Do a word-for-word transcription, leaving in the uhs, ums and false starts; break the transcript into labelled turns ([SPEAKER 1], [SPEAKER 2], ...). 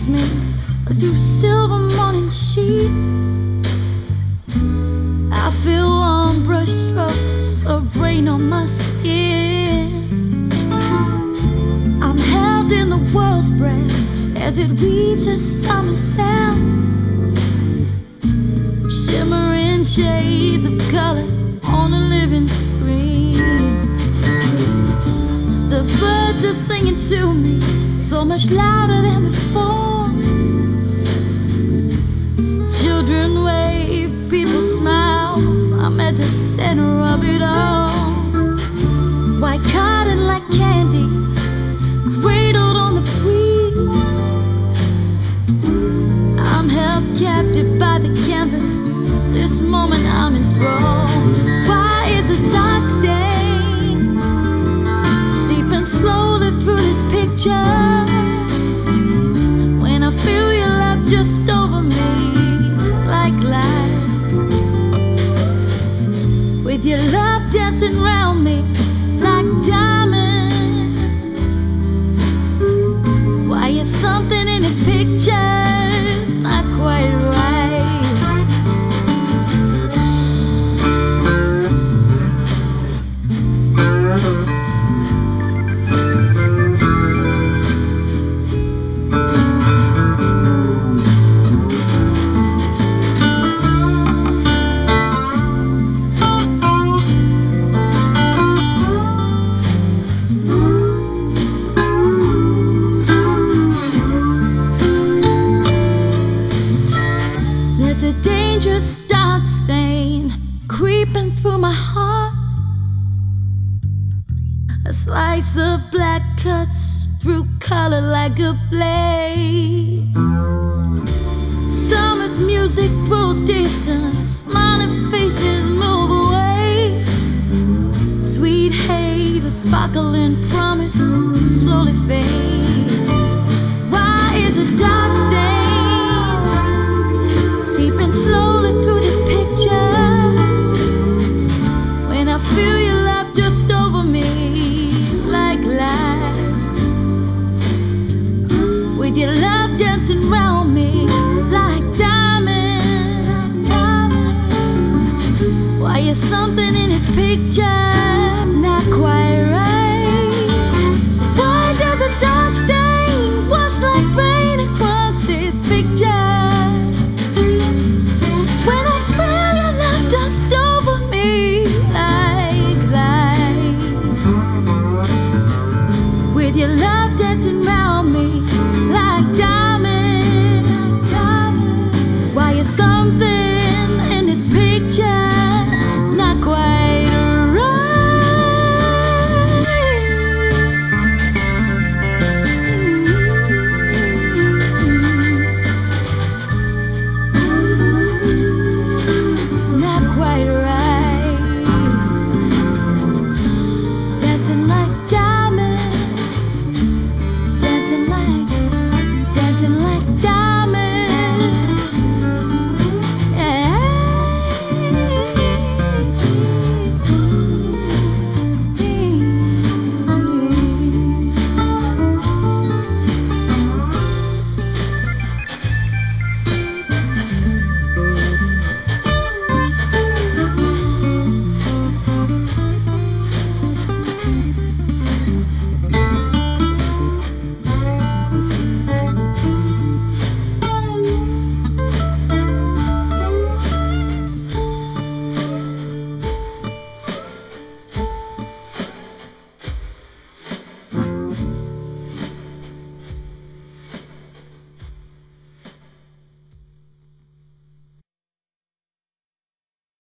[SPEAKER 1] leads me through silver morning sheet. I feel warm brush strokes of rain on my skin. I'm held in the world's breath as it weaves a summer spell, shimmering shades of color on a living screen. The birds are singing to me so much louder than before. Children wave, people smile, I'm at the center of it all. White cotton like candy, cradled on the breeze. I'm held captive by the canvas, this moment I'm enthralled. Why is the dark stain seeping slowly through this picture? When I feel your love just over me like light, with your love dancing around me like diamond. Why is something in this picture not quite right? There's a dangerous dark stain creeping through my heart. A slice of black cuts through color like a blade. Summer's music grows distant, smiling faces move away. Sweet haze, a sparkling promise slowly fade. Why is a dark stain seeping slowly through this picture? When I feel your love just over me like light, with your love dancing around me like diamond, like diamond. Why is something in this picture not quite right? Why does a dark stain wash like rain across this picture? With your love dancing around me like diamond, like diamond. Why is something